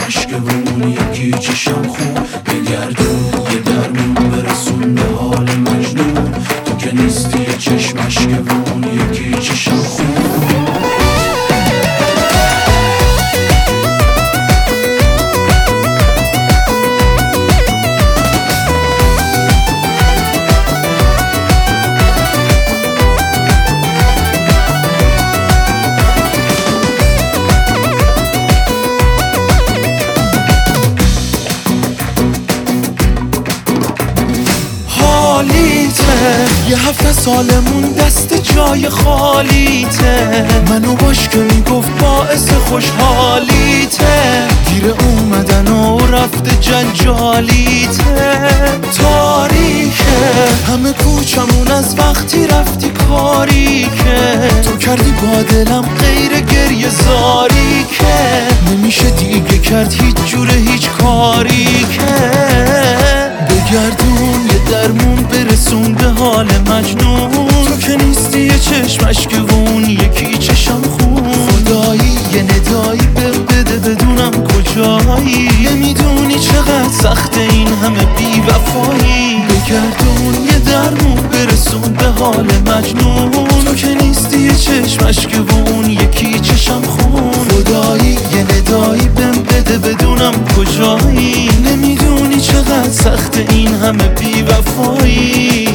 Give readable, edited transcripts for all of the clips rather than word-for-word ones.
مشکه و اون یکی چشم خون. بگردون یه درمون برسون به حال مجنون. تو که نیستی یه چشم مشکه و اون یکی چشم خون. یه 7 سالمون دست جای خالیته. منو باش که میگفت باعث خوشحالیته. گیر اومدن و رفته جنجالیته. تاریکه همه کوچمون از وقتی رفتی کاریکه. تو کردی با دلم غیر گریه زاری که نمیشه دیگه کرد هیچ جوره هیچ کاری که. بگردون یه درمون برسون به حال مجنون. تو که نیستی یه چشمش که اون یکی چشم خون. خدایی یه ندایی بهم بده بدونم کجایی. نمیدونی چقدر سخت این همه بی وفایی. بگردون یه درمون برسون به حال مجنون. تو که نیستی یه چشمش که اون یکی چشم خون. خدایی یه ندایی بهم بده بدونم کجایی. نمیدونی چقدر سخت این همه بی وفایی.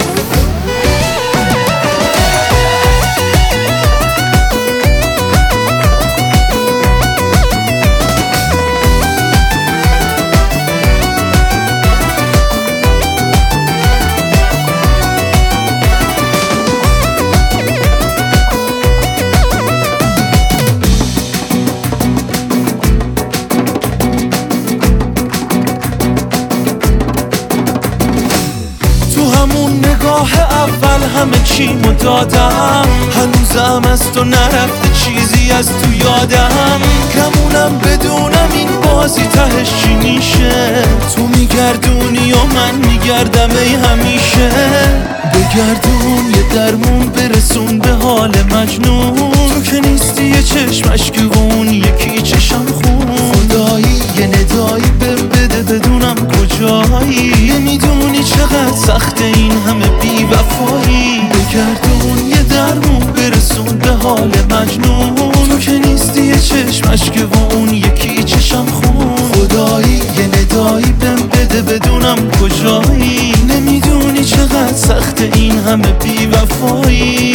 نگاه اول همه چیمو دادم. هنوزم از تو نرفته چیزی از تو یادم. گمونم بدونم این بازی تهش چی میشه. تو میگردونی و من میگردم ای همیشه. بگردون یه درمون برسون به حال مجنون. تو که نیستی یه چشمش که اون یکی چشم خون. خدایی یه ندایی بهم بده بدونم کجایی. نمیدونی چقدر سخت این همه بی وفایی. بگردون یه درمون برسون به حال مجنون. تو که نیستی یه چشمش که اون یکی چشم خون. خدایی یه ندایی بهم بده بدونم کجایی. نمیدونی چقدر سخت این همه بی وفایی.